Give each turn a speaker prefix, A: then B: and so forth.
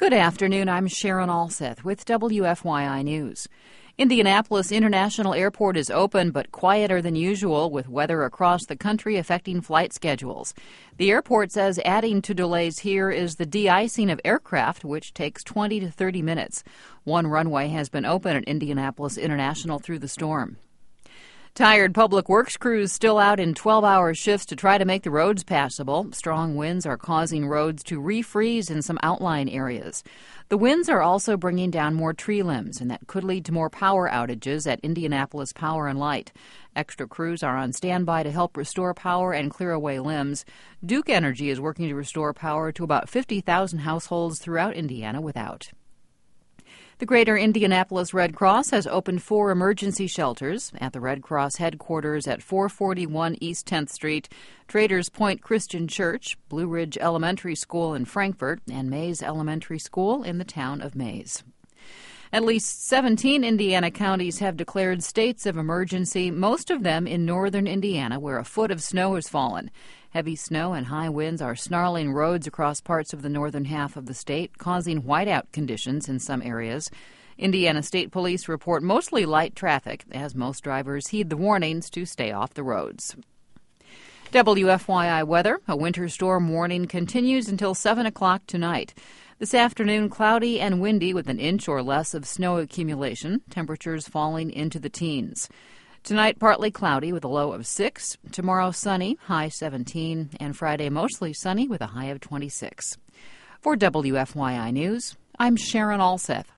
A: Good afternoon. I'm Sharon Alseth with WFYI News. Indianapolis International Airport is open but quieter than usual, with weather across the country affecting flight schedules. The airport says adding to delays here is the de-icing of aircraft, which takes 20 to 30 minutes. One runway has been open at Indianapolis International through the storm. Tired public works crews still out in 12-hour shifts to try to make the roads passable. Strong winds are causing roads to refreeze in some outlying areas. The winds are also bringing down more tree limbs, and that could lead to more power outages at Indianapolis Power and Light. Extra crews are on standby to help restore power and clear away limbs. Duke Energy is working to restore power to about 50,000 households throughout Indiana without. The Greater Indianapolis Red Cross has opened 4 emergency shelters at the Red Cross headquarters at 441 East 10th Street, Traders Point Christian Church, Blue Ridge Elementary School in Frankfort, and Mays Elementary School in the town of Mays. At least 17 Indiana counties have declared states of emergency, most of them in northern Indiana, where a foot of snow has fallen. Heavy snow and high winds are snarling roads across parts of the northern half of the state, causing whiteout conditions in some areas. Indiana State Police report mostly light traffic, as most drivers heed the warnings to stay off the roads. WFYI weather. A winter storm warning continues until 7 o'clock tonight. This afternoon, cloudy and windy with an inch or less of snow accumulation, temperatures falling into the teens. Tonight, partly cloudy with a low of 6. Tomorrow, sunny, high 17. And Friday, mostly sunny with a high of 26. For WFYI News, I'm Sharon Alseth.